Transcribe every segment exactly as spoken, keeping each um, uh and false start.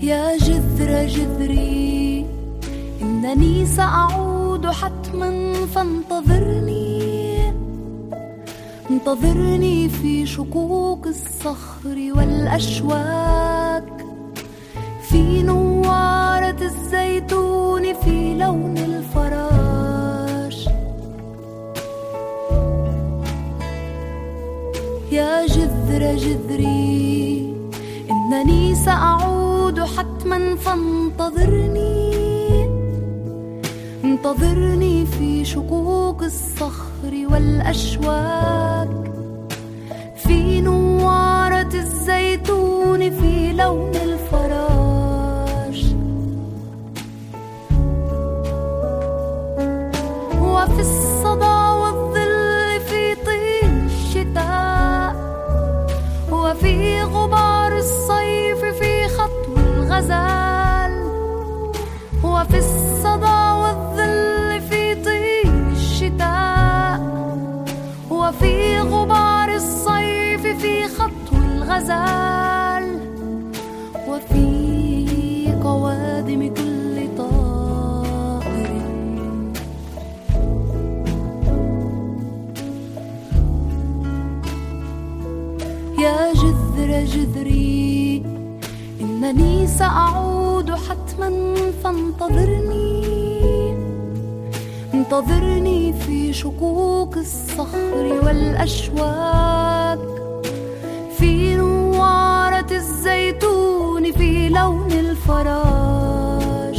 يا جذر جذري إنني سأعود حتما، فانتظرني انتظرني في شقوق الصخر والأشواك، في نوارة الزيتون، في لون الفراش. يا جذر جذري إنني سأعود حتما، فانتظرني انتظرني في شقوق الصخر والأشواك، في نوارة الزيتون، في لون الفراش. وفي الصدى والظل، في طين الشتاء، وفي غبار الصيف، في خطو الغزال. وفي الصدى والظل، في طين الشتاء، وفي غبار الصيف، في خطو الغزال، وفي قوادم كل طائر. يا جذر جذري إنني سأعود حتما، فانتظرني انتظرني في شقوق الصخر والأشواك، في نوارة الزيتون، في لون الفراش.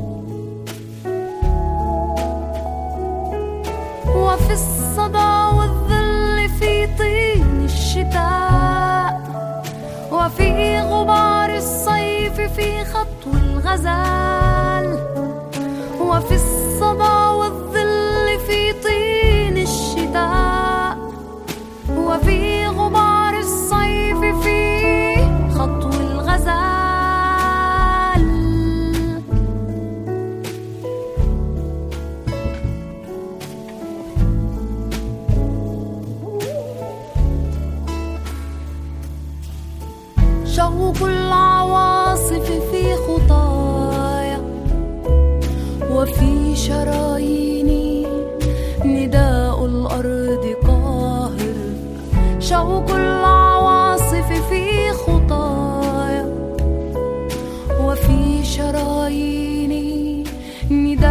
وفي الصدى والظل، في طين الشتاء، وفي غبار الصيف، في خطو الغزال. وفي الصدى والظل، في طين الشتاء، وفي غبار الصيف، في خطو الغزال. شوق العواصف في خطايا، وفي شراييني نداء الأرض قاهر. شوق العواصف في خطايا، وفي شراييني نداء